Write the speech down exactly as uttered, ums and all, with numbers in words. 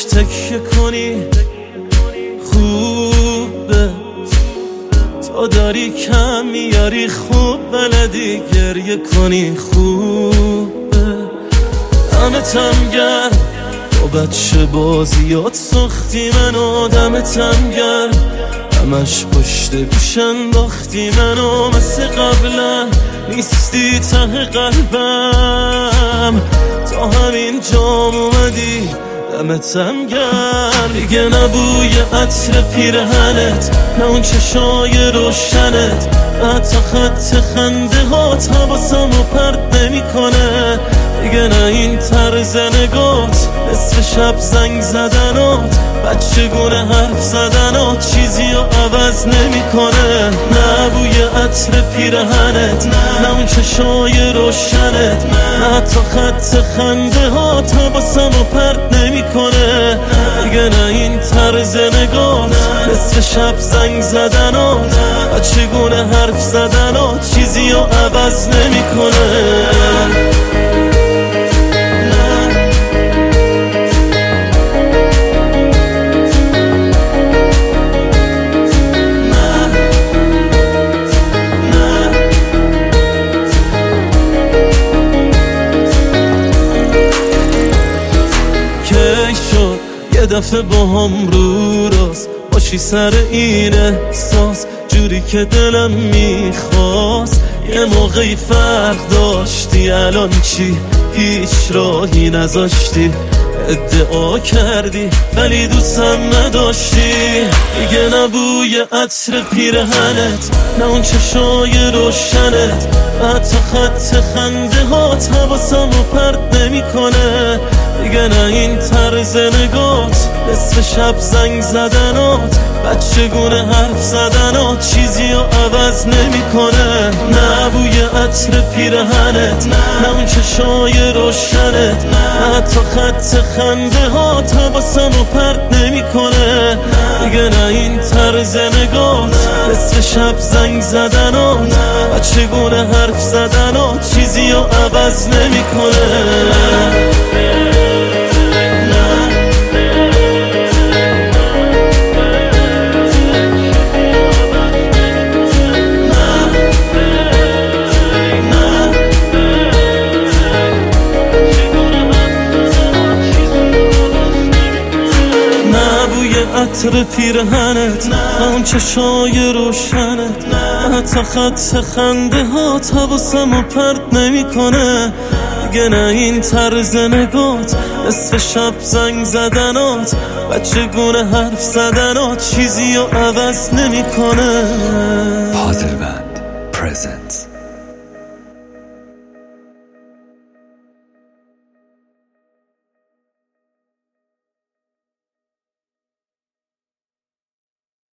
تکیه کنی خوبه، تو داری کم میاری خوب بلدی گریه کنی خوبه. دمتم گرم با بچه بازیات ساختی منو، دمتم گرم همش پشت گوش انداختی منو، مثل قبلا نیستی ته قلبم، تا همین جام اومدی دمتم گرم. دیگه نبوی عطر پیرهنت، نه اون چشای روشنت، حتی خط خنده هات حواسمو پرت نمی کنه. دیگه نه این طرز نگات، نصف شب زنگ زدنات، بچگونه حرف زدنات چیزی رو عوض نمی کنه. نه بوی عطر پیرهنت، نه اون چشای روشنت، نه حتی خط خنده هات حواسمو پرت نمی کنه. دیگه نه این طرز نگات، نصف شب زنگ زدنات، بچگونه حرف زدنات چیزی رو عوض نمی کنه. یه دفعه با هم رو راست باشی سر این احساس، جوری که دلم میخواست. یه موقعی فرق داشتی، الان چی؟ هیچ راهی نذاشتی، ادعا کردی ولی دوستم نداشتی. دیگه نبوی عطر پیرهنت، نه اون چشای روشنت، حتی خط خنده هات حواسمو پرت نمی کنه. دیگه نه این طرز نگات، نصف شب زنگ زدنات، بچگونه حرف زدنات چیزی رو عوض نمی کنه. نه بوی عطر پیرهنت، نه اون چشای روشنت، حتی خط خنده هات حواسمو پرت نمی کنه. دیگه نه این طرز نگات، نصف شب زنگ زدنات، بچگونه حرف زدنات چیزی رو عوض نمی کنه. عطر پیرهنت، نه اون چشای روشنت، نه حتی خط خنده هات حواسمو پرت نمی کنه. دیگه نه این طرز نگات، نصف شب زنگ زدنات، بچگونه حرف زدنات چیزی رو عوض نمی کنه. پازل بند پرزنت